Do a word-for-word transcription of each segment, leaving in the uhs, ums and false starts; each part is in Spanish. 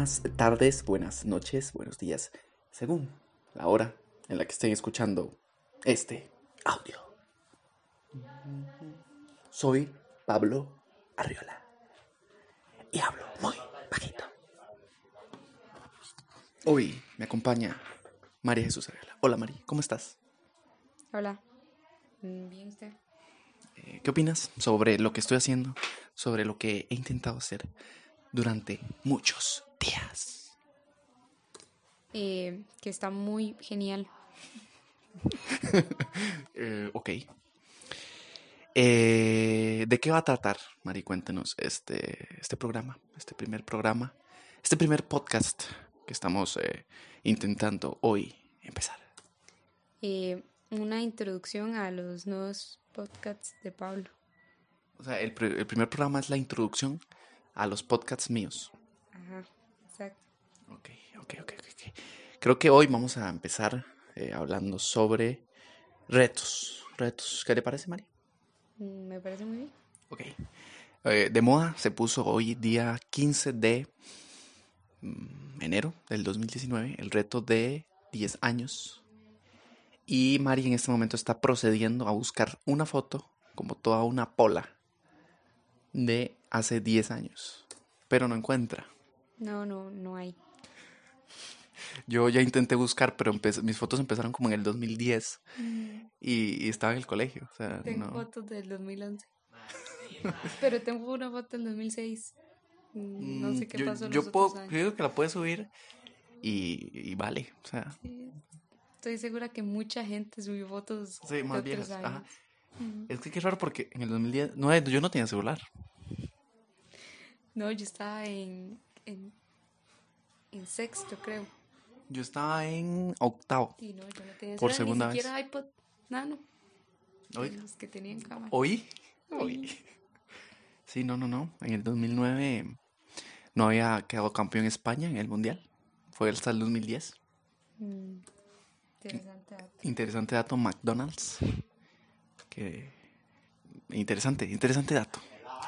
buenas tardes, buenas noches, buenos días, según la hora en la que estén escuchando este audio. Soy Pablo Arriola y hablo muy bajito. Hoy me acompaña María Jesús Arriola. Hola María, ¿cómo estás? Hola, bien usted. Eh, ¿Qué opinas sobre lo que estoy haciendo, sobre lo que he intentado hacer durante muchos días? Eh, que está muy genial. eh, ok. Eh, ¿de qué va a tratar, Mari? Cuéntenos este, este programa, este primer programa, este primer podcast que estamos eh, intentando hoy empezar. Eh, una introducción a los nuevos podcasts de Pablo. O sea, el, pr- el primer programa es la introducción a los podcasts míos. Ajá, exacto. Ok, ok, ok, ok. ok. Creo que hoy vamos a empezar eh, hablando sobre retos. Retos. ¿Qué le parece, Mari? Mm, Me parece muy bien. Ok. Eh, de moda se puso hoy día quince de mm, enero del dos mil diecinueve el reto de diez años. Y Mari en este momento está procediendo a buscar una foto, como toda una pola, de hace diez años. Pero no encuentra. No, no, no hay. Yo ya intenté buscar, pero empe- mis fotos empezaron como en el dos mil diez Mm, y, y estaba en el colegio. O sea, Tengo no. fotos del dos mil once, pero tengo una foto del dos mil seis. Mm, No Mm, sé qué yo, pasó los yo otros puedo, años. yo digo que la puedes subir y, y vale. O sea, Sí, estoy segura que mucha gente subió fotos sí, de más otros viejas. Ajá. años. Mm. Es que qué raro porque en el dos mil diez, no, yo no tenía celular. No, yo estaba en, en, en sexto, creo. Yo estaba en octavo, Y no, yo no tenía por celular, ni segunda vez. siquiera iPod Nano, de Oiga, los que tenían cámara. ¿oí? Oí. Uy, Sí, no, no, no. En el dos mil nueve no había quedado campeón España en el Mundial. Fue hasta el dos mil diez. mm, interesante dato. Interesante dato, McDonald's. Que... Interesante, interesante dato.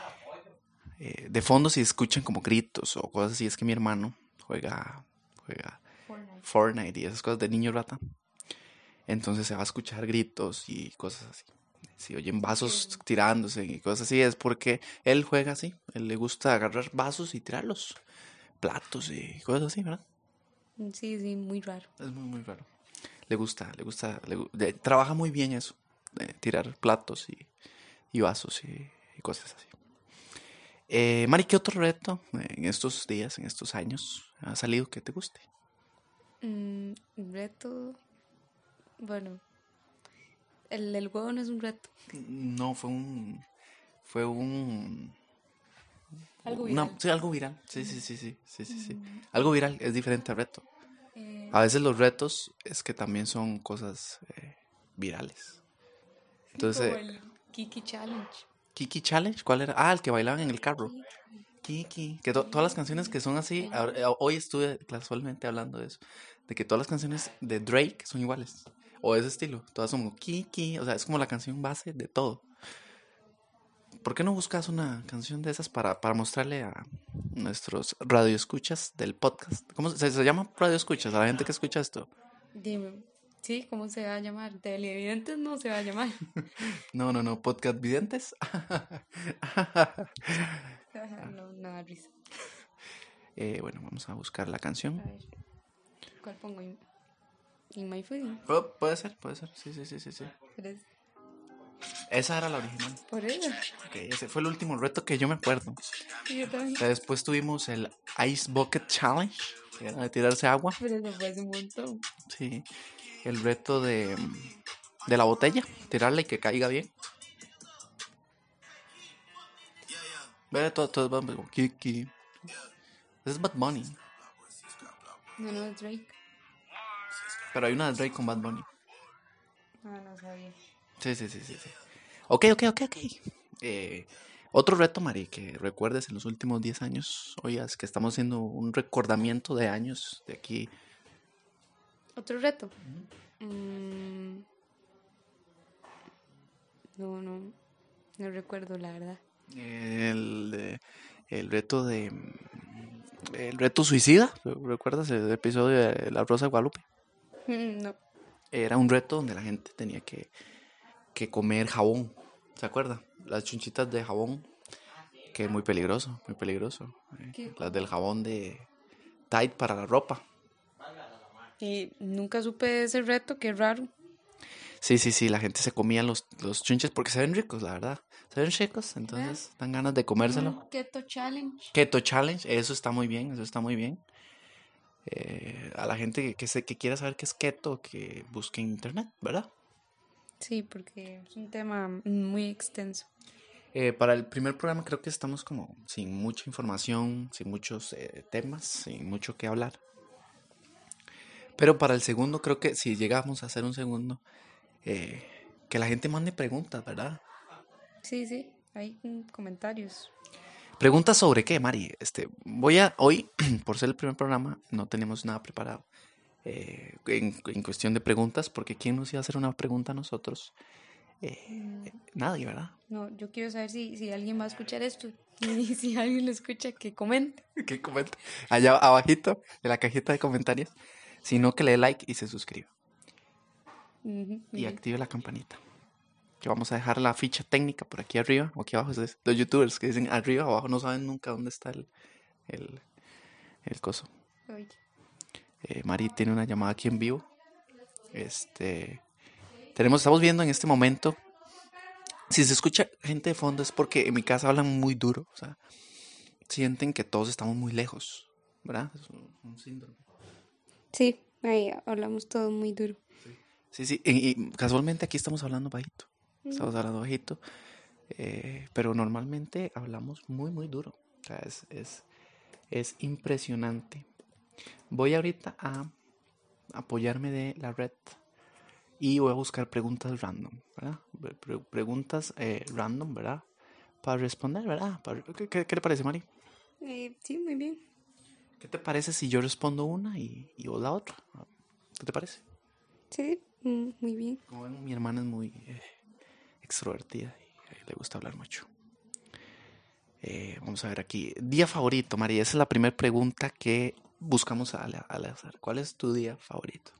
Eh, de fondo si escuchan como gritos o cosas así, es que mi hermano juega, juega Fortnite. Fortnite y esas cosas de niño rata. Entonces se va a escuchar gritos y cosas así. Si oyen vasos Que, tirándose y cosas así, es porque él juega así. Él le gusta agarrar vasos y tirarlos. Platos y cosas así, ¿verdad? sí, sí, muy raro. Es muy, muy raro. Le gusta, le gusta, le gu- de- trabaja muy bien eso. De tirar platos y, y vasos y, y cosas así. Eh, Mari, ¿qué otro reto en estos días, en estos años, ha salido que te guste? Mm, un reto, bueno, el, el huevo no es un reto, No, fue un, fue un, algo una, viral. sí, algo viral. Sí, sí, sí, sí, sí, sí, sí. Mm, Algo viral es diferente al reto. eh, A veces los retos es que también son cosas eh, virales. sí, como Entonces, eh, el Kiki Challenge. Kiki Challenge, ¿cuál era? Ah, el que bailaban en el carro. Kiki, Kiki, que to- todas las canciones que Kiki, son así, ahora- ay, eh, hoy estuve casualmente hablando de eso, de que todas las canciones de Drake son iguales, o de ese estilo, todas son como Kiki, o sea, es como la canción base de todo. ¿Por qué no buscas una canción de esas para, para mostrarle a nuestros radioescuchas del podcast? ¿Cómo se, se llama radioescuchas a la gente que escucha esto? dime, sí, ¿cómo se va a llamar? Televidentes no se va a llamar. No, no, no, podcast videntes. No, nada, risa. Eh, bueno, vamos a buscar la canción. A ver, ¿cuál pongo? In, in My Foodie. Pu- puede ser, puede ser, sí, sí, sí, sí, sí. Pero es Esa era la original. por eso. Ok, ese fue el último reto que yo me acuerdo. Sí, yo también. O sea, después tuvimos el Ice Bucket Challenge, que era de tirarse agua. Pero eso fue hace un montón. Sí. El reto de, de la botella, tirarla y que caiga bien. Ve, todo, todo, vamos, como, Kiki. Ese es Bad Bunny. No, no, es Drake. Pero hay una de Drake con Bad Bunny. Ah, no sabía. Sí, sí, sí, sí, sí. Ok, ok, ok, ok. Eh, otro reto, Mari, que recuerdes en los últimos diez años. Oigas, que estamos haciendo un recordamiento de años de aquí. ¿Otro reto? Mm, no, no, no recuerdo la verdad. El, de- el reto de... El reto suicida, ¿recuerdas el episodio de La Rosa de Guadalupe? Mm, no. Era un reto donde la gente tenía que, que comer jabón, ¿se acuerda? Las chunchitas de jabón, que es muy peligroso, muy peligroso. eh, ¿Qué? Las del jabón de Tide para la ropa. Y nunca supe de ese reto, qué raro. Sí, sí, sí, la gente se comía los, los chunches porque se ven ricos, la verdad. Se ven ricos, Vea. entonces dan ganas de comérselo. Un Keto Challenge. Keto Challenge, eso está muy bien, eso está muy bien. Eh, a la gente que, que, se, que quiera saber qué es keto, que busque en internet, ¿verdad? Sí, porque es un tema muy extenso. Eh, para el primer programa creo que estamos como sin mucha información, sin muchos eh, temas, sin mucho que hablar. Pero para el segundo creo que si llegamos a hacer un segundo, eh, que la gente mande preguntas, ¿verdad? Sí, sí, hay mm, comentarios. Preguntas sobre qué, Mari. Este, voy a hoy, por ser el primer programa, no tenemos nada preparado eh, en, en cuestión de preguntas, porque ¿quién nos iba a hacer una pregunta a nosotros? Eh, Mm, nadie, ¿verdad? no, yo quiero saber si, si alguien va a escuchar esto. Y si alguien lo escucha, que comente. Que comente allá abajito de la cajita de comentarios, sino que le dé like y se suscriba Ujú, muy y bien. active la campanita. Que vamos a dejar la ficha técnica por aquí arriba o aquí abajo. Es los youtubers que dicen arriba o abajo no saben nunca dónde está el, el, el coso. Oye. Eh, Mari tiene una llamada aquí en vivo. Este, tenemos, estamos viendo en este momento. Si se escucha gente de fondo es porque en mi casa hablan muy duro. O sea, sienten que todos estamos muy lejos, ¿verdad? Es un, un síndrome. Sí, ahí hablamos todo muy duro. Sí, sí. Y, y casualmente aquí estamos hablando bajito. Estamos hablando bajito. Eh, pero normalmente hablamos muy, muy duro. O sea, es, es, es impresionante. Voy ahorita a apoyarme de la red y voy a buscar preguntas random, ¿verdad? Pre- preguntas eh, random, ¿verdad? Para responder, ¿verdad? Para- ¿Qué, qué, qué le parece, Mari? Eh, sí, muy bien. ¿Qué te parece si yo respondo una y, y vos la otra? ¿Qué te parece? Sí, mm, muy bien. Como ven, mi hermana es muy eh, extrovertida y eh, le gusta hablar mucho. Eh, vamos a ver aquí. Día favorito, María. Esa es la primera pregunta que buscamos al, al azar. ¿Cuál es tu día favorito?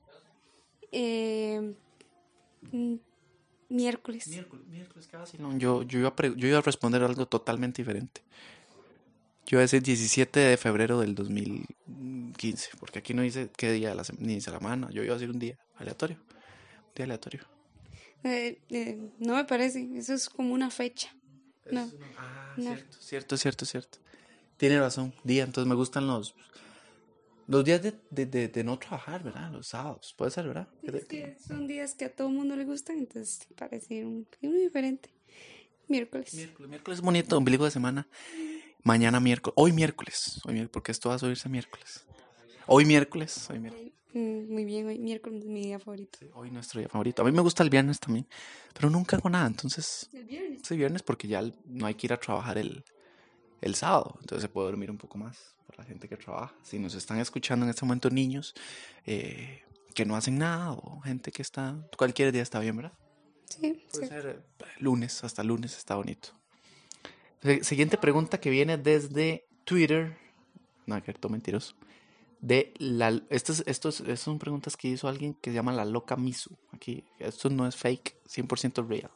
Eh, mm, miércoles. Miércoles, miércoles, qué fácil. No, yo, yo, iba a pre- yo iba a responder algo totalmente diferente. Yo iba a decir diecisiete de febrero del dos mil quince, porque aquí no dice qué día de la sem- ni dice la semana. Yo iba a decir un día aleatorio. Un día aleatorio. Eh, eh, no me parece, eso es como una fecha. No, Ah, no. cierto, cierto, cierto, cierto. Tiene razón, día. Entonces me gustan los, los días de, de, de, de no trabajar, ¿verdad? Los sábados. Puede ser, ¿verdad? Es que son días que a todo mundo le gustan, entonces parece un, uno diferente. Miércoles. Miércoles, miércoles es bonito, ombligo de semana. Mañana miércoles, hoy miércoles, hoy miércoles, porque esto va a subirse miércoles. Hoy miércoles, hoy miércoles. Mm, muy bien, hoy miércoles es mi día favorito. Sí, hoy nuestro día favorito. A mí me gusta el viernes también, pero nunca hago nada, entonces El viernes. sí, viernes porque ya no hay que ir a trabajar el, el sábado, entonces se puede dormir un poco más para la gente que trabaja. Si nos están escuchando en este momento niños eh, que no hacen nada o gente que está, cualquier día está bien, ¿verdad? Sí, Puede sí. ser eh, lunes, hasta lunes está bonito. Se- Siguiente pregunta que viene desde Twitter. No, que todo mentiroso. De la, estos, estos, estas son preguntas que hizo alguien que se llama la loca Misu. Aquí, esto no es fake, cien por ciento real.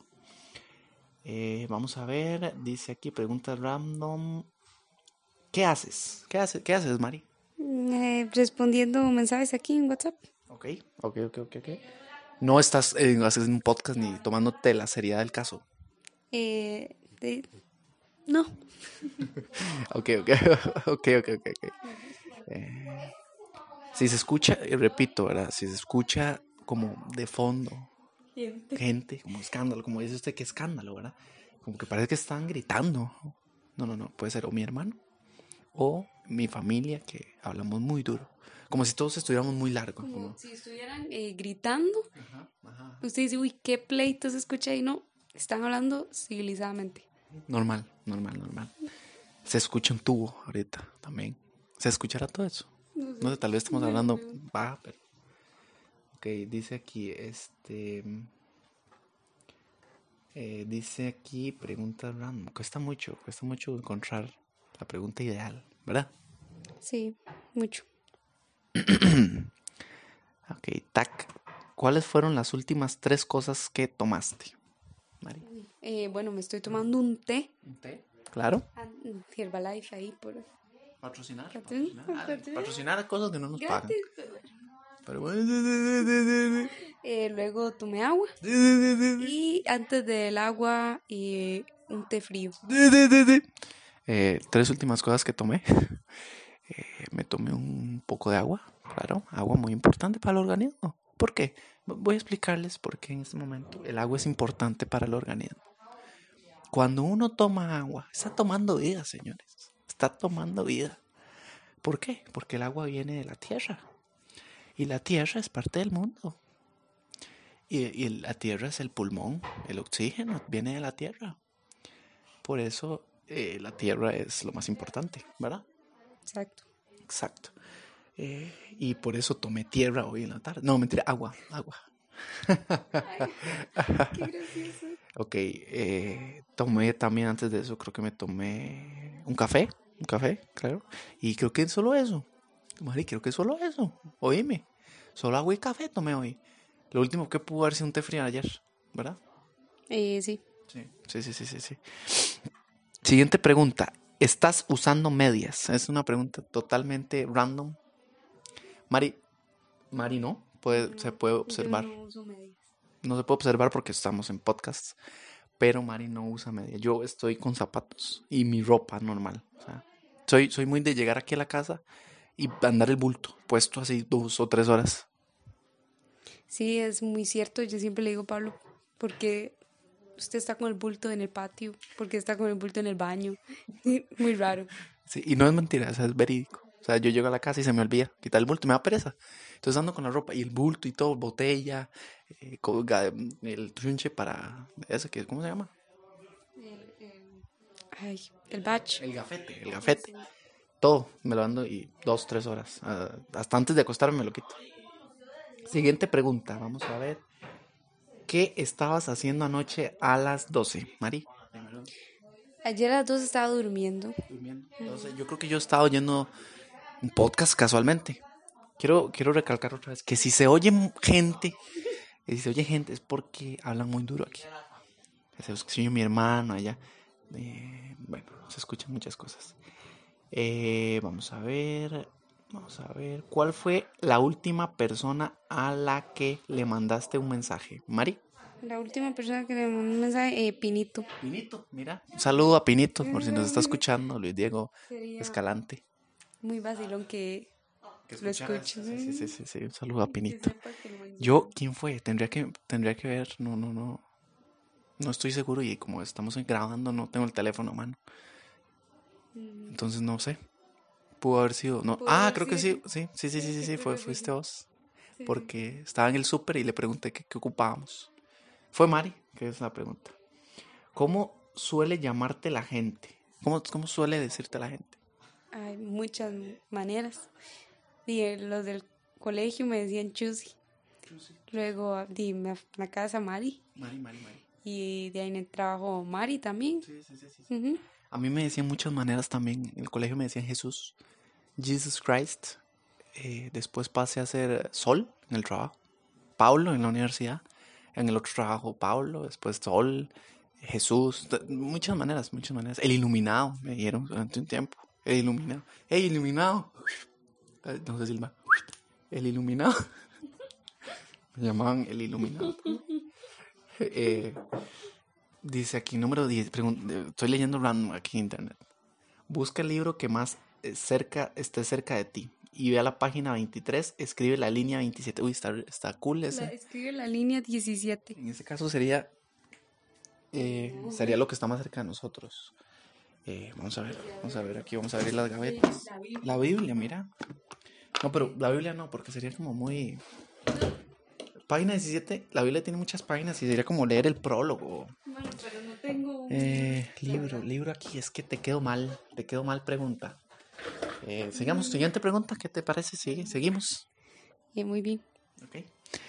Eh, vamos a ver, dice aquí preguntas random. ¿Qué haces? ¿Qué haces, ¿Qué haces, Mari? Mm, eh, respondiendo mensajes aquí en WhatsApp. Ok, ok, ok, ok, ok. No estás eh, haciendo un podcast ni tomándote la seriedad del caso. Eh, de- no. Ok, ok, ok, ok, ok. okay. Eh, si se escucha, y repito, ¿verdad? Si se escucha como de fondo, gente, como escándalo, como dice usted, qué escándalo, ¿verdad? Como que parece que están gritando. No, no, no, puede ser o mi hermano o mi familia que hablamos muy duro. Como si todos estuviéramos muy largo. Como Como... si estuvieran eh, gritando. Ajá, ajá. Usted dice, uy, qué pleito se escucha ahí. No, están hablando civilizadamente. Normal, normal, normal. Se escucha un tubo ahorita también. ¿Se escuchará todo eso? No No sé. sé, tal vez estamos No lo hablando creo. baja, pero... Ok, dice aquí, este... eh, dice aquí, pregunta random. Cuesta mucho, cuesta mucho encontrar la pregunta ideal, ¿verdad? Sí, mucho. Ok, tac. ¿Cuáles fueron las últimas tres cosas que tomaste, Mari? Eh, bueno, me estoy tomando un té. ¿Un té? Claro. Ah, Herbalife ahí por... Patrocinar. Patrocin- Patrocinar, patrocinar. patrocinar cosas que no nos pagan. Gratis, pero bueno. Pero bueno. Eh, luego tomé agua. Y antes del agua, eh, un té frío. Eh, tres últimas cosas que tomé. Eh, me tomé un poco de agua, claro, agua muy importante para el organismo. ¿Por qué? Voy a explicarles por qué en este momento el agua es importante para el organismo. Cuando uno toma agua, está tomando vida, señores. Está tomando vida. ¿Por qué? Porque el agua viene de la tierra. Y la tierra es parte del mundo. Y, y la tierra es el pulmón. El oxígeno viene de la tierra. Por eso eh, la tierra es lo más importante, ¿verdad? Exacto. Exacto. Eh, y por eso tomé tierra hoy en la tarde. No, mentira, agua, agua. Qué gracioso. Ok, eh, tomé también antes de eso, creo que me tomé un café, un café, claro. Y creo que solo eso. Mari, creo que solo eso. Oíme, solo agua y café tomé hoy. Lo último que pudo haber sido un té frío ayer, ¿verdad? Eh, sí. Sí, sí, sí, sí, sí, sí. Siguiente pregunta. ¿Estás usando medias? Es una pregunta totalmente random. Mari, Mari no, puede, No, se puede yo observar. no uso medias. No se puede observar porque estamos en podcast. Pero Mari no usa medias. Yo estoy con zapatos y mi ropa normal. O sea, soy, soy muy de llegar aquí a la casa y andar el bulto puesto así dos o tres horas. Sí, es muy cierto. Yo siempre le digo, Pablo, porque usted está con el bulto en el patio, porque está con el bulto en el baño. Muy raro. Sí, y no es mentira, o sea, es verídico. O sea, yo llego a la casa y se me olvida quitar el bulto, me da pereza. Entonces ando con la ropa y el bulto y todo, botella, eh, co- ga- el trunche para ese que, ¿cómo se llama? Ay, el batch. El gafete, el gafete. Todo, me lo ando y dos, tres horas. Ah, hasta antes de acostarme me lo quito. Siguiente pregunta, vamos a ver. ¿Qué estabas haciendo anoche a las doce, Mari? Ayer a las dos estaba durmiendo. Durmiendo. Entonces, yo creo que yo estaba oyendo un podcast casualmente. Quiero, quiero recalcar otra vez que si se oye gente, que si se oye gente es porque hablan muy duro aquí. Se escucha mi hermano allá. Eh, bueno, se escuchan muchas cosas. Eh, vamos a ver, vamos a ver. ¿Cuál fue la última persona a la que le mandaste un mensaje? ¿Mari? La última persona que le mandó un mensaje, eh, Pinito. Pinito, mira. Un saludo a Pinito, por si nos está escuchando, Luis Diego Sería Escalante. muy vacilón que Que lo escucharas. escuchen. Sí, sí, sí, sí, un saludo a Que Pinito. sepa que lo mencioné. Yo, ¿quién fue? Tendría que, tendría que ver, no, no, no. No estoy seguro y como estamos grabando no tengo el teléfono a mano. Entonces no sé. Pudo haber sido, no. Pudo Ah, haber creo que sido. sí, sí, sí, sí, sí, sí, Sí, sí, creo fue, que fue fuiste sí. vos. Sí, sí. Porque estaba en el súper y le pregunté qué, qué ocupábamos. Fue Mari, que es la pregunta. ¿Cómo suele llamarte la gente? ¿Cómo, cómo suele decirte la gente? Hay muchas maneras. Y eh, los del colegio me decían Chusi. Luego di me- la casa Mari. Mari, Mari, Mari. Y de ahí en el trabajo Mari también. Sí, sí, sí, sí. Ujú. A mí me decían muchas maneras también. En el colegio me decían Jesús, Jesus Christ. Eh, después pasé a ser Sol en el trabajo. Pablo en la universidad. En el otro trabajo Pablo. Después Sol, Jesús. de- Muchas maneras, muchas maneras. El iluminado me dieron durante un tiempo. El iluminado. ¡Ey, iluminado! Eh, No sé, Silva. El iluminado. Me llamaban el iluminado. Eh, dice aquí, número diez. pregun- eh, Estoy leyendo random aquí en internet. Busca el libro que más eh, cerca esté cerca de ti. Y ve a la página veintitrés, escribe la línea veintisiete. Uy, está, está cool La, ese. escribe la línea diecisiete. En ese caso sería eh, sería lo que está más cerca de nosotros. Eh, vamos a ver, vamos a ver aquí, vamos a abrir las gavetas. La Biblia. La Biblia, mira. No, pero la Biblia no, porque sería como muy... Página diecisiete, la Biblia tiene muchas páginas y sería como leer el prólogo. Bueno, pero no tengo un Eh, libro, libro aquí, es que te quedo mal, te quedo mal pregunta. Eh, sigamos, siguiente pregunta, ¿qué te parece? Sigue, seguimos. Eh, muy bien. Okay.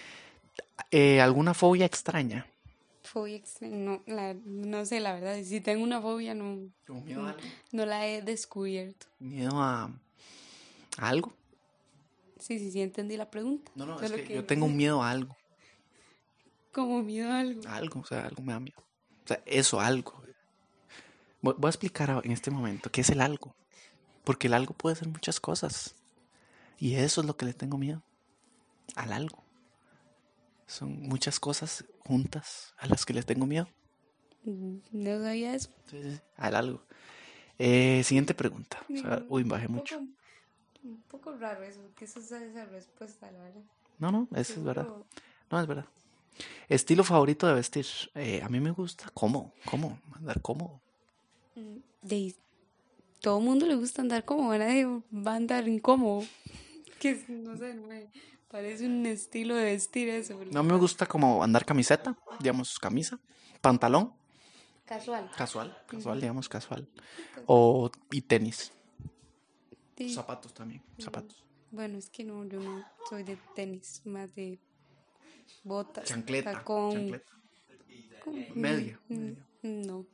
Eh, ¿Alguna fobia extraña? Fobia extraña. No, la, no sé, la verdad. Si tengo una fobia, no, ¿Como miedo a algo? no la he descubierto. Miedo a... ¿A algo? Sí, sí, sí, entendí la pregunta. No, no, es Solo que, que yo tengo miedo a algo. como miedo a algo. A algo, o sea, algo me da miedo. O sea, eso, algo. Voy, voy a explicar a- en este momento qué es el algo. Porque el algo puede ser muchas cosas. Y eso es lo que le tengo miedo. Al algo. Son muchas cosas juntas a las que les tengo miedo. Mm, No sabía eso. Sí, sí, sí, al algo. Eh, siguiente pregunta. O sea, Mm, uy, bajé Un mucho. poco, un poco raro eso, porque esa es esa respuesta, la verdad. No, no, eso es verdad. Seguro. No, es verdad. Estilo favorito de vestir. Eh, a mí me gusta cómodo, cómodo, andar cómodo. mm, De todo mundo le gusta andar como, a nadie va a andar incómodo. Que es- no sé, no me parece un estilo de vestir eso. No, a mí me gusta como andar camiseta, digamos, camisa, pantalón, Casual. casual, casual, digamos, casual. Casual. O, y tenis. Sí. Zapatos también, zapatos. Bueno, es que no, yo no soy de tenis, más de botas, Chancleta, tacón. chancleta. ¿Cómo? Media, Mm, media. No.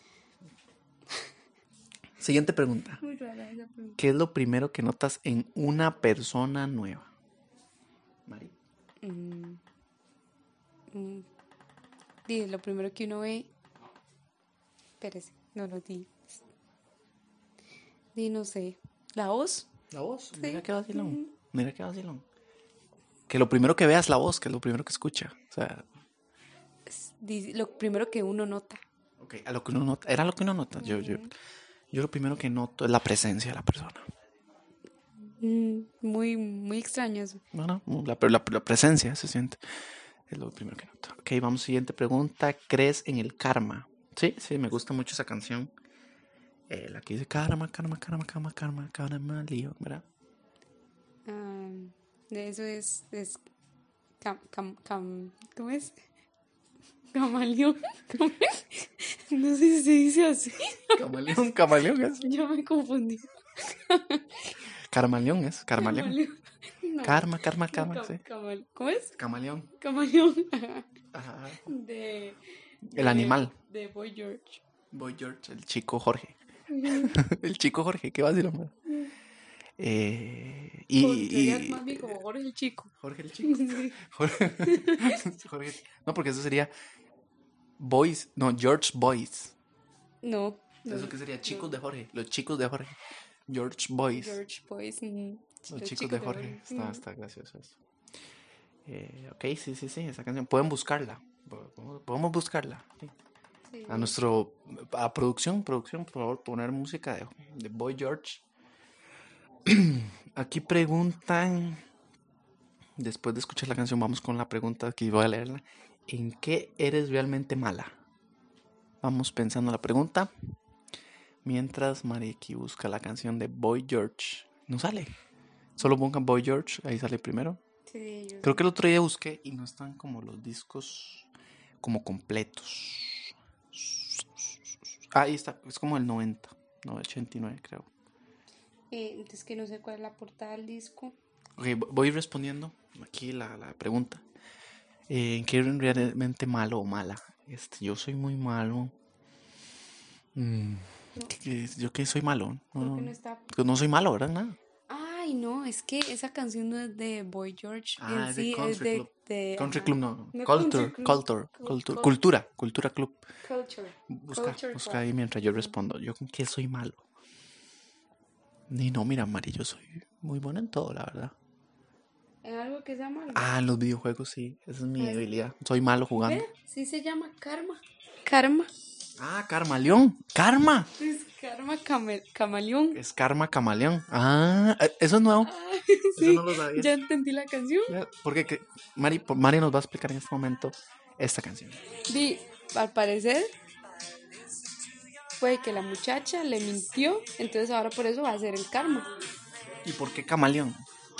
Siguiente pregunta. Muy rara esa pregunta. ¿Qué es lo primero que notas en una persona nueva? Mari. Mm, mm, di, lo primero que uno ve. Espérese, no lo di. Di, no sé. La voz. La voz. Sí. Mira qué vacilón. Ujú. Mira qué vacilón. Que lo primero que veas la voz, que es lo primero que escucha. O sea, Es- di, lo primero que uno nota. ok, a lo que uno nota. Era lo que uno nota. Yo, yo, yo lo primero que noto es la presencia de la persona. Mm, muy, muy extraño eso. No, no, la, la, la presencia se siente. Es lo primero que noto. Ok, vamos, siguiente pregunta. ¿Crees en el karma? Sí, sí, me gusta mucho esa canción. Eh, la que dice karma, karma, karma, karma, karma, karma, lío, ¿verdad? Ah, de eso es, es cam, cam, cam- ¿cómo es? Camaleón. ¿Cómo es? No sé si se dice así. Camaleón, camaleón es. Ya me confundí. Carmaleón es, carmaleón. Camaleón. No. Karma, karma, karma, Cam- sí. camal- ¿Cómo es? Camaleón. Camaleón. Ajá. De, El de- animal. De Boy George. Boy George, el chico Jorge. El chico Jorge, ¿qué va a decir, hombre? Eh, y, Sería y- más bien como Jorge el Chico. Jorge el chico. Sí. Jorge, Jorge- No, porque eso sería Boys, no, George Boys. No. no, ¿Eso qué sería? Chicos no. de Jorge, los chicos de Jorge. George Boys. George Boys. mm, Los chicos de Jorge. Jorge. Está, Mm. está gracioso eso. Eh, ok, sí, sí, sí, esa canción. Pueden buscarla. Podemos, podemos buscarla. Sí. Sí. A nuestro, a producción, producción, por favor, poner música de, de Boy George. Aquí preguntan, después de escuchar la canción, vamos con la pregunta que voy a leerla. ¿En qué eres realmente mala? Vamos pensando la pregunta. Mientras Marieki busca la canción de Boy George. No sale. Solo pongan Boy George, ahí sale primero. Sí, yo Creo que el otro día busqué y no están como los discos como completos. Ah, ahí está, es como el noventa, no, ochenta y nueve creo. Eh, es que no sé cuál es la portada del disco. Ok, voy respondiendo aquí la, la pregunta. Eh, ¿En qué eres realmente malo o mala? Este, yo soy muy malo. Mm, ¿qué- qué es? ¿Yo qué soy malo? No, Creo no, que no está. no soy malo, ¿verdad? Nada. Ay, no, es que esa canción no es de Boy George. Ah, en es de sí, es Country de. Club. de Country ajá. Club no. No, Culture, Country Club. culture, Cul- culture, cul- cultura, cultura club. Culture. Busca, Culture busca Club. ahí mientras yo respondo. ¿Yo con qué soy malo? Ni no, mira, Mari, yo soy muy bueno en todo, la verdad. ¿En algo que se llama? Ah, en los videojuegos sí, esa es mi Ah, sí. debilidad. Soy malo jugando. ¿Ve? Sí se llama Karma. Karma. Ah, Carmaleón. Karma. Es Karma Camel- Camaleón. Es Karma Camaleón. Ah, eh, eso es nuevo. Ah, Eso sí, no lo sabía. ya entendí la canción. Ya, porque que- Mari, por- Mari nos va a explicar en este momento esta canción. Di, al parecer fue que la muchacha le mintió, entonces ahora por eso va a ser el karma. ¿Y por qué Camaleón?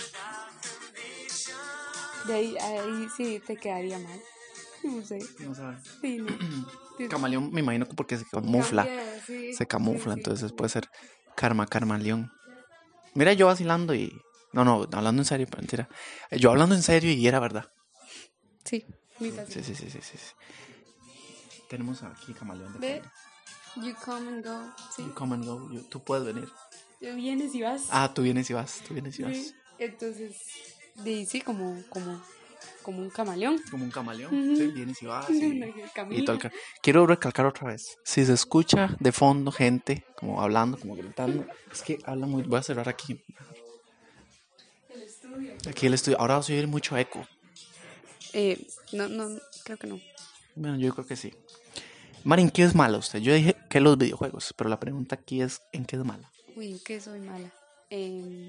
De ahí, ahí sí te quedaría mal. No sé. No sabes. Sí, no. Sí, Camaleón me imagino que porque se camufla. cambia, sí, Se camufla, sí, sí. entonces puede ser Karma, Carmaleón. Mira, yo vacilando y... No, no, hablando en serio, mentira. Yo hablando en serio y era verdad. Sí, muy fácil. Sí, sí, sí, sí, sí, sí. Tenemos aquí Camaleón de Ve, fondo. you come and go. Sí. You come and go, you- tú puedes venir. Tú vienes y vas. Ah, tú vienes y vas, tú vienes y vas. Sí. Entonces, dice como, como, como un camaleón. Como un camaleón, Ujú. sí, vienes y vas. Y, Camina. y todo el ca- Quiero recalcar otra vez, si se escucha de fondo gente como hablando, como gritando, es que habla muy... Voy a cerrar aquí. El estudio. Aquí el estudio, ahora vas a oír mucho eco. Eh, no, no, creo que no. Bueno, yo creo que sí. Marín, ¿qué es malo usted? Yo dije que los videojuegos, pero la pregunta aquí es, ¿en qué es mala? Uy, ¿en qué soy mala? Eh,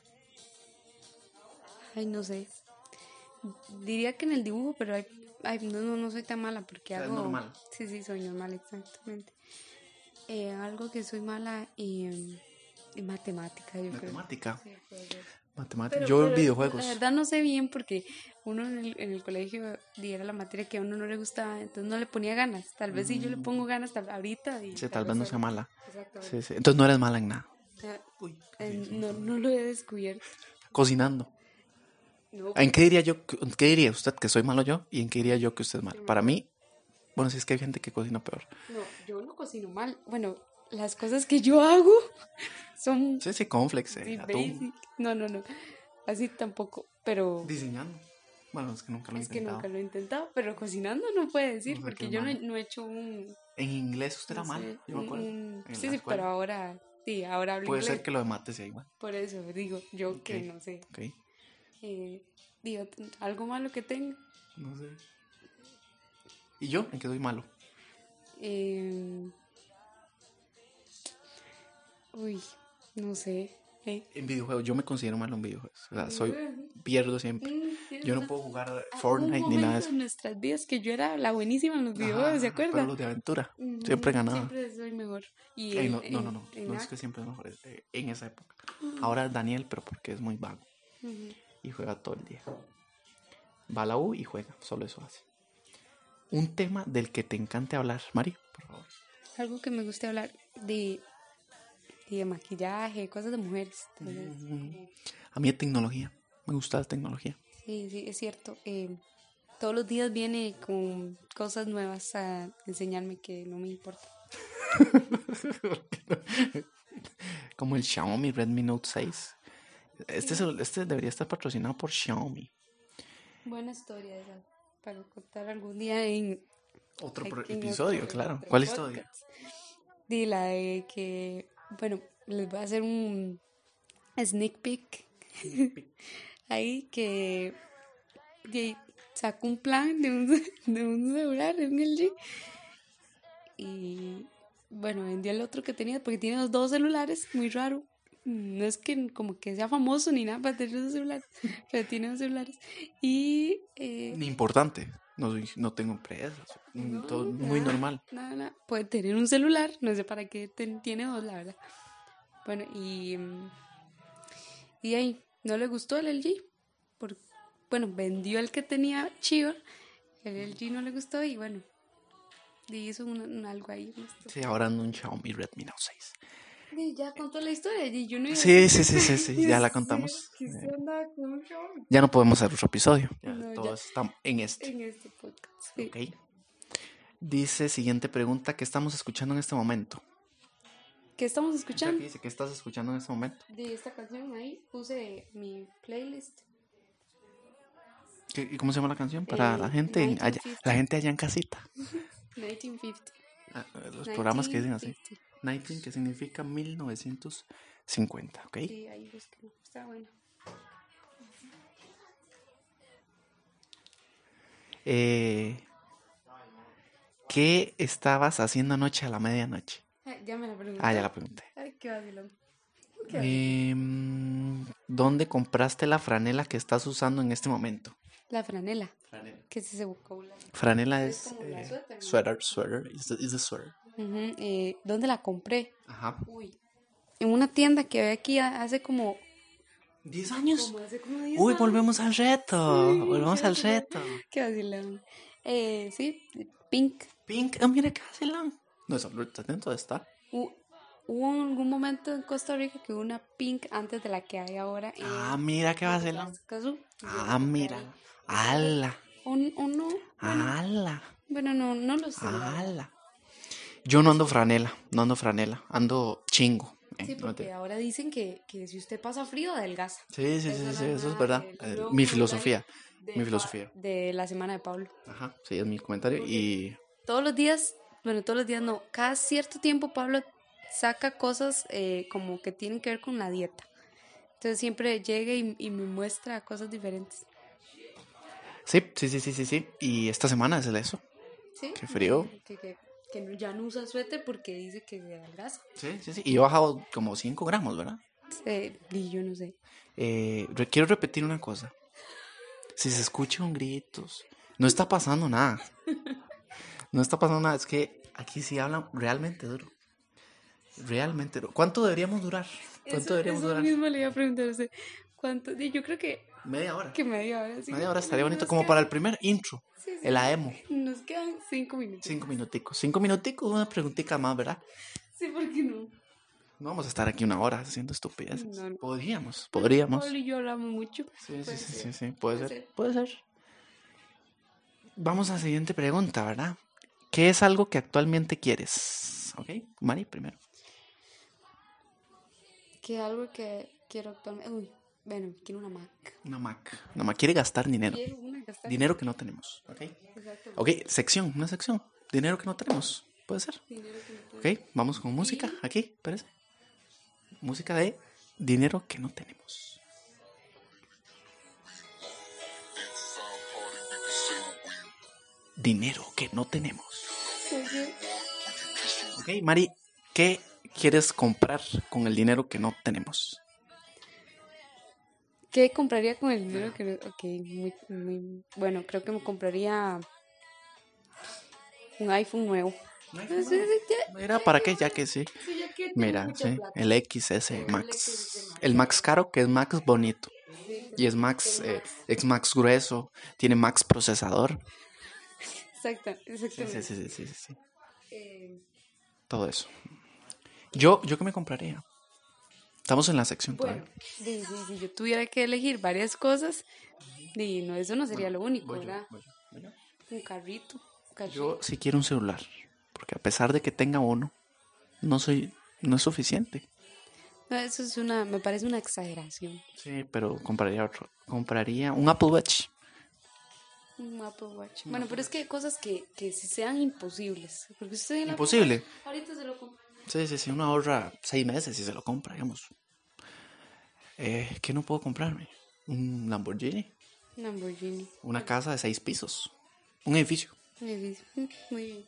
ay, no sé. Diría que en el dibujo, pero ay, ay, no, no, no soy tan mala porque O sea, es hago... normal. Sí, sí, soy normal, exactamente. Eh, algo que soy mala en, en matemática, yo Matemática. creo. Sí, puede ser. Matemática. Pero, Yo pero videojuegos. la verdad no sé bien porque uno en el, en el colegio diera la materia que a uno no le gustaba, entonces no le ponía ganas. Tal vez si yo le pongo ganas tal, ahorita. Y Sí, tal vez no sea mala. Exactamente. Sí, sí. Entonces no eres mala en nada. Eh, Uy, eh, no, no lo he descubierto. cocinando. No, ¿En qué diría yo, que- qué diría usted que soy malo yo? ¿Y en qué diría yo que usted es malo? Para mí, bueno, si es que hay gente que cocina peor. no, yo no cocino mal. Bueno, las cosas que yo hago son Sí, sí, cornflakes, eh, sí, atún. basic. No, no, no. Así tampoco, pero Diseñando. Bueno, es que nunca lo he es que intentado. nunca lo he intentado, pero cocinando no puede decir, No sé qué porque es yo no, malo. no he hecho un... En inglés usted no era mal, sé, yo me acuerdo. un- En sí, la sí, escuela. pero ahora, sí, ahora hablo Puede inglés. ser que lo de mate sea igual. Por eso digo, yo Ok, que no sé. ok. Eh, digo, t- algo malo que tengo. No sé. ¿Y yo? ¿En qué soy malo? Eh, uy, no sé. Eh, En videojuegos, yo me considero malo en videojuegos. O sea, soy, pierdo siempre. mm, tienes Yo no razón. puedo jugar Ah, hubo Fortnite un ni nada de momento eso. en nuestras vidas que yo era la buenísima en los videojuegos, ¿se Ajá, acuerdan? pero los de aventura. Ujú, Siempre ganaba. Siempre soy mejor. Y Ey, en, no, no, no, en- no. en No es act- que siempre es mejor. es, eh, en esa época. Ahora es Daniel, pero porque es muy vago. Ujú. Y juega todo el día. Va a la U y juega. Solo eso hace. Un tema del que te encante hablar, Mari, por favor. Algo que me gusta hablar de, de maquillaje, cosas de mujeres. Entonces, Mm, A mí de tecnología. Me gusta la tecnología. sí, sí, es cierto. eh, todos los días viene con cosas nuevas a enseñarme que no me importa. Como el Xiaomi Redmi Note seis. Este, celu- este debería estar patrocinado por Xiaomi. Buena historia esa, para contar algún día en... Otro en pro- otro- episodio, en claro. otro ¿Cuál podcast. historia? De la de que, bueno, les voy a hacer un sneak peek ahí que de- sacó un plan de un, de un celular, de un L G. Y bueno, vendió el otro que tenía porque tiene los dos celulares, muy raro. No es que como que sea famoso ni nada para tener dos celulares, pero tiene dos celulares. Y eh, Ni importante. No, soy- no tengo empresas. Mm, no, todo muy nada, normal. Nada, nada. Puede tener un celular, no sé para qué ten- tiene dos, la verdad. Bueno, y, mm, y ahí no le gustó el L G. Por, bueno, vendió el que tenía chido, el L G no le gustó y bueno, y hizo un, un algo ahí. Sí, ahora ando un Xiaomi Redmi Note seis. Y ya contó la historia y yo no iba a Sí, decir sí, sí, sí, sí, ya la contamos. que usted andaba con un Xiaomi. Ya no podemos hacer otro episodio. Ya No, todo ya. está en este. En este podcast. Sí. Ok. Dice, siguiente pregunta, ¿qué estamos escuchando en este momento? ¿Qué estamos Aquí escuchando? dice, ¿qué estás escuchando en este momento? De esta canción ahí puse mi playlist. ¿Qué- ¿Y cómo se llama la canción? Para Eh, la gente en- allá, mil novecientos cincuenta. la gente allá en casita. mil novecientos cincuenta. Ah, eh, Los programas que dicen así. mil novecientos cincuenta. diecinueve, que significa mil novecientos cincuenta, ¿ok? Sí, ahí busqué. Está bueno. Eh, ¿Qué estabas haciendo anoche a la medianoche? Ay, ya me la pregunté. Ah, ya la pregunté. Ay, qué vacilón. Qué vacilón. Em, ¿Dónde compraste la franela que estás usando en este momento? La franela. Franela. ¿Qué es ese vocabulario? Franela Es es como la eh, suéter, ¿no? sweater, sweater, is the, is the sweater. Ujú, eh, ¿Dónde la compré? Ajá. Uy. En una tienda que había aquí a- hace como... ¿diez años? como hace como diez Uy, años. volvemos al reto. Sí, volvemos qué al vacilón. reto. Qué vacilón. Eh, sí, Pink. Pink, ah, mira qué vacilón. No, es atento está. Hu- Hubo algún momento en Costa Rica que hubo una Pink antes de la que hay ahora. en Ah, mira qué vacilón. Escazú. Ah, mira. Ala, O, o no. ala, Bueno, no, no lo sé. la verdad. ala. Yo no ando franela, no ando franela, ando chingo. Eh, Sí, no porque mentira. ahora dicen que, que si usted pasa frío, adelgaza. Sí, sí, Eso sí, es sí, la eso es nueva- verdad. el Eh, nuevo mi comentario filosofía, de, mi Pa- filosofía. de la semana de Pablo. Ajá, sí, es mi comentario Porque y... todos los días, bueno, todos los días no, cada cierto tiempo Pablo saca cosas eh, como que tienen que ver con la dieta. Entonces siempre llega y, y me muestra cosas diferentes. Sí, sí, sí, sí, sí, sí. Y esta semana es el eso. Sí, Qué frío. de- que, que, que no- ya no usa suéter porque dice que se adelgaza. Sí, sí, sí. Y he bajado como cinco gramos, ¿verdad? Sí, y yo no sé. Eh, re- quiero repetir una cosa. Si se escuchan gritos, no está pasando nada. No está pasando nada. Es que aquí sí hablan realmente duro. Realmente duro. ¿Cuánto deberíamos durar? ¿Cuánto Eso, deberíamos eso durar? mismo le iba a preguntar a usted. ¿Cuánto? Y yo creo que, Media hora. que media hora, sí. Media hora estaría bonito. Nos Como quedan- para el primer intro. sí, sí, El A emo. nos quedan cinco minutos. Cinco minuticos. Cinco minuticos, una preguntita más, ¿verdad? Sí, ¿por qué no? No vamos a estar aquí una hora haciendo estupideces. No, no. Podríamos, podríamos. Pablo y yo hablamos mucho. Sí, sí, Puede sí, ser. sí, sí, puede Puede ser, ser. puede ser. Vamos a la siguiente pregunta, ¿verdad? ¿Qué es algo que actualmente quieres? ¿Ok? Mari, primero. Que algo que quiero actualmente. Uy, bueno, quiero una Mac. Una Mac. Una Mac quiere gastar dinero. Quiero una gastar. Dinero que no tenemos, ¿ok? Exacto. Ok, sección, una sección. Dinero que no tenemos, puede ser. Dinero que no tengo. Ok, vamos con música, aquí, espérese. Música de dinero que no tenemos. Dinero que no tenemos. Ok, Mari, ¿qué quieres comprar con el dinero que no tenemos? ¿Qué compraría con el dinero que no? Ok, muy, muy. Bueno, creo que me compraría un iPhone nuevo. Sí, sí, sí, ya- Mira, ¿para qué? Ya que sí. sí, ya que tengo Mira, mucha sí, plata. el X S El Max. X S Max. El Max caro, que es Max bonito. Sí, Y es Max, el eh, Max. es Max grueso. Tiene Max procesador. Exacto, Sí, exactamente. sí, sí, sí, sí, sí. Eh, Todo eso. Yo, yo qué me compraría. Estamos en la sección bueno, todavía. di- di- si yo tuviera que elegir varias cosas, di, no, eso no sería lo único, Voy yo, ¿verdad? voy yo, voy yo. Un carrito. Un carrito. Yo sí quiero un celular. Porque a pesar de que tenga uno, no soy, no es suficiente. No, eso es una, me parece una exageración. Sí, pero compraría otro. Compraría un Apple Watch. Un Apple Watch. Bueno, pero es que hay cosas que, que sí sean imposibles. Porque usted el Apple Imposible. Watch, ahorita se lo compra. Sí, sí, sí, uno ahorra seis meses y se lo compra, digamos. Eh, ¿Qué no puedo comprarme? Un Lamborghini, Lamborghini. una casa de seis pisos, un edificio. Muy bien. Mm, Muy bien.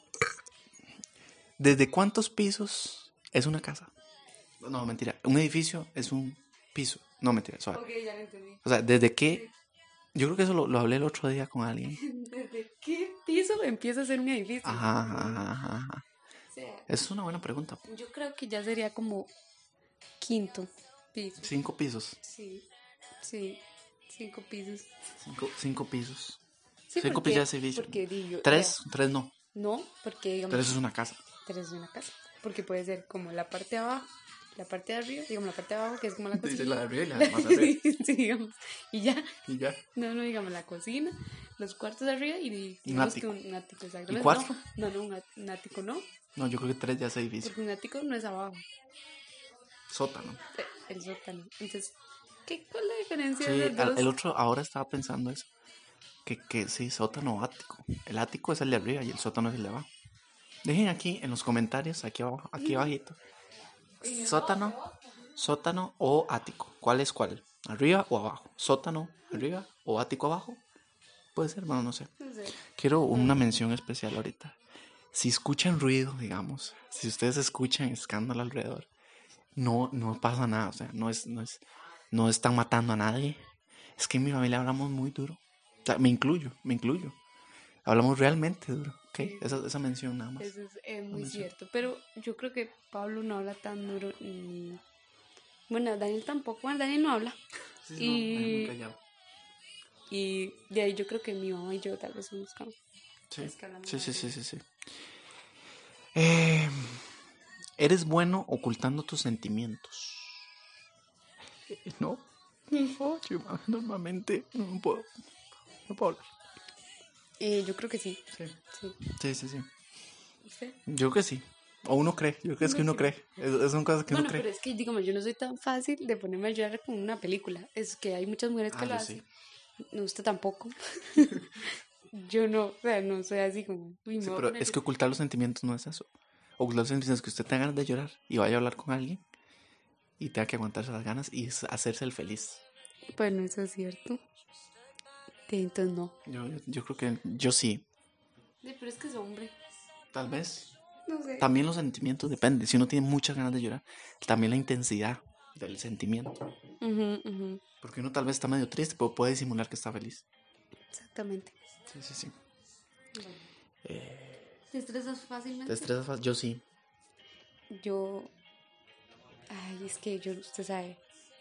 ¿Desde cuántos pisos es una casa? No, mentira, un edificio es un piso. No, mentira, suave. Ok, ya lo entendí. O sea, ¿desde qué? Yo creo que eso lo, lo hablé el otro día con alguien. ¿Desde qué piso empieza a ser un edificio? Ajá, ajá, ajá, ajá. O sea, Esa es una buena pregunta. yo creo que ya sería como quinto piso. Cinco pisos. Sí, sí, cinco pisos. Cinco, cinco pisos. Sí, Cinco porque- pisos de edificio. porque di yo- Tres, tres no. ya- no, porque digamos, Tres es una casa. tres es una casa. Porque puede ser como la parte de abajo, la parte de arriba, digamos la parte de abajo que es como la Dice cocina. la de arriba y la de más arriba. Sí, digamos. Y ya, Y ya. no, no, digamos la cocina, los cuartos de arriba y Un digamos ático. que un, un ático, exacto. ¿Y No, cuatro? No, no, un, at- un ático no, No, yo creo que tres ya es edificio. porque un ático no es abajo, Sótano. eh, el sótano. Entonces, ¿qué, ¿cuál es la diferencia Sí, de los al- dos? el otro ahora estaba pensando eso. Que, que sí, sótano o ático. El ático es el de arriba y el sótano es el de abajo. Dejen aquí en los comentarios, aquí abajo, aquí abajito. Sótano, sótano o ático. ¿Cuál es cuál? ¿Arriba o abajo? ¿Sótano arriba o ático abajo? Puede ser, bueno, no sé. No sé. Quiero una mención especial ahorita. Si escuchan ruido, digamos, si ustedes escuchan escándalo alrededor, no, no pasa nada, o sea, no es, no es, no están matando a nadie. Es que en mi familia hablamos muy duro. O sea, me incluyo, me incluyo. Hablamos realmente duro, ¿ok? Sí. Esa, esa mención nada más. Eso es eh, muy No sé. cierto. Pero yo creo que Pablo no habla tan duro. Y... Bueno, Daniel tampoco. Bueno, Daniel no habla. Sí, sí, no, Y- no, muy callado. Y de ahí yo creo que mi mamá y yo tal vez somos como... Sí, Es que hablamos sí, más sí, sí, duro. sí, sí. Eh, ¿Eres bueno ocultando tus sentimientos? Eh, No. No, yo normalmente no puedo. No puedo hablar. Eh, yo creo que sí. Sí. Sí. Sí, sí, sí. ¿Usted? Yo creo que sí. O uno cree, yo creo que es que uno cree. Es, son cosas que bueno, uno cree. Pero es que, digamos, yo no soy tan fácil de ponerme a llorar con una película. Es que hay muchas mujeres que ah, lo yo hacen. Sí. No, usted tampoco. Yo no, o sea, no soy así como... Uy, Sí, me voy a pero poner- es que ocultar los sentimientos no es eso. Ocultar los sentimientos es que usted tenga ganas de llorar y vaya a hablar con alguien y tenga que aguantarse las ganas y s- hacerse el feliz. Bueno, eso es cierto. Sí, entonces no. Yo, yo, yo creo que yo sí. Sí, pero es que es hombre. Tal vez. No sé. También los sentimientos depende. Si uno tiene muchas ganas de llorar, también la intensidad del sentimiento. Ujú, ujú. Porque uno tal vez está medio triste, pero puede disimular que está feliz. Exactamente. Sí, sí, sí. Eh, ¿Te estresas fácilmente? ¿Te estresas fácil? Yo sí. Yo... Ay, es que yo, usted sabe.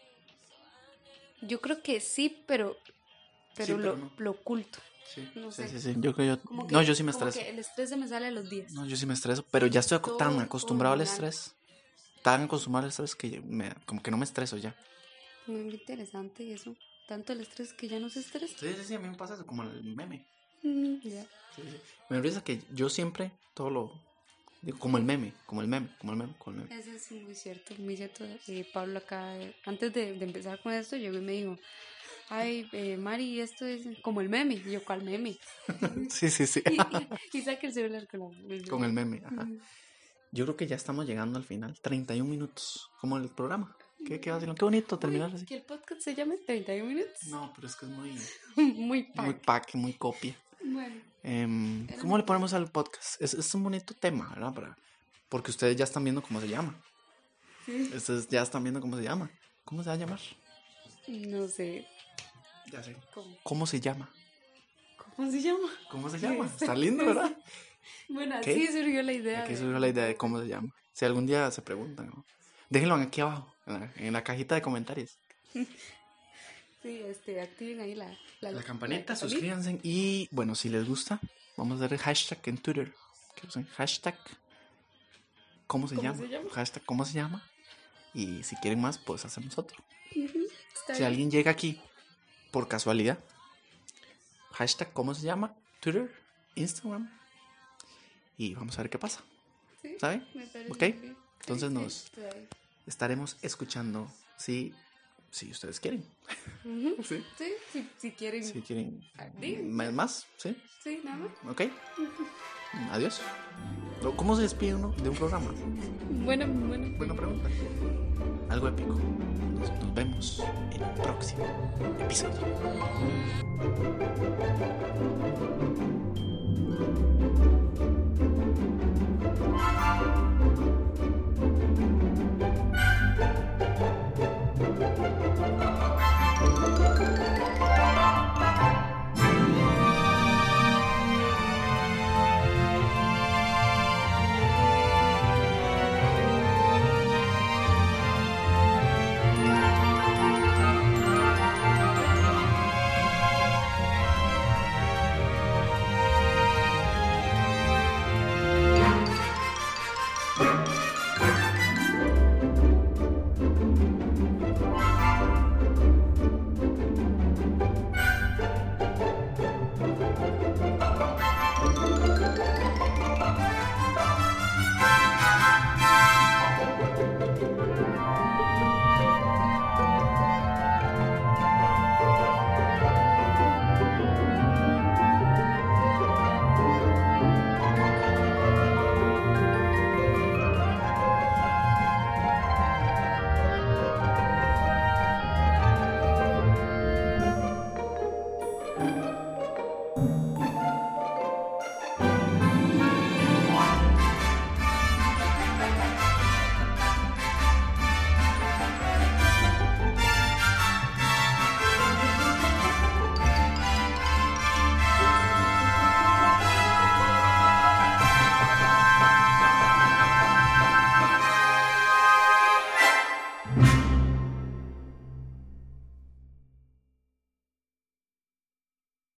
Yo creo que sí, pero... Pero, Sí, pero lo, no. lo oculto. Sí, No sí, sé. sí, sí. Yo creo yo... Como que- No, yo sí me como estreso. que el estrés se me sale a los días. No, yo sí me estreso. Pero ya estoy Todo tan acostumbrado al hormonal. estrés. Tan acostumbrado al estrés que me, como que no me estreso ya. Muy interesante eso. Tanto el estrés que ya no se estresa. Sí, sí, sí. A mí me pasa eso como el meme. Mm, ya. Sí, sí. Me da risa que yo siempre todo lo... Digo, como el meme, como el meme, como el meme, como el meme. Eso es muy cierto, muy cierto. Eh, Pablo acá, eh, antes de, de empezar con esto, llegó y me dijo, ay, eh, Mari, esto es como el meme. Y yo, ¿cuál meme? Sí, sí, sí. Y, y, y saca el celular con, la, el meme. Con el meme, ajá. Ujú. Yo creo que ya estamos llegando al final. treinta y un minutos, como el programa. ¿Qué, qué, qué bonito terminar Uy, así. que el podcast se llame treinta y un minutos. No, pero es que es muy, Muy pack. muy pack, muy copia. Bueno, Em, ¿Cómo le ponemos al podcast? Es, es un bonito tema, ¿verdad? Para, porque ustedes ya están viendo cómo se llama. sí. Ustedes ya están viendo cómo se llama. ¿Cómo se va a llamar? No sé. Ya sé. ¿Cómo, ¿Cómo se llama? cómo se llama? ¿Cómo se Sí, llama? está- Está lindo, ¿verdad? Bueno, ¿Qué? así surgió la idea. Aquí de- surgió la idea de cómo se llama. Si algún día se preguntan, ¿no? Déjenlo aquí abajo, en la, en la cajita de comentarios. Sí, este, activen ahí la, la, La campanita, la suscríbanse. Y bueno, si les gusta, vamos a dar el hashtag en Twitter. Que usen hashtag. ¿Cómo se ¿Cómo llama? se llama? Hashtag ¿cómo se llama? Y si quieren más, pues hacemos otro. Ujú, está Si bien. alguien llega aquí por casualidad, hashtag ¿cómo se llama? Twitter, Instagram. Y vamos a ver qué pasa. Sí, ¿Sabe? me parece ¿Ok? muy bien. Entonces Sí, nos- sí, está bien. Estaremos escuchando si, si ustedes quieren. Ujú. Sí. Sí, si, si quieren. Si quieren Ah, digan. ma- más, ¿sí? Sí, nada más. ¿Ok? Adiós. ¿Cómo se despide uno de un programa? Bueno, bueno. Buena pregunta. Algo épico. Nos, nos vemos en el próximo episodio.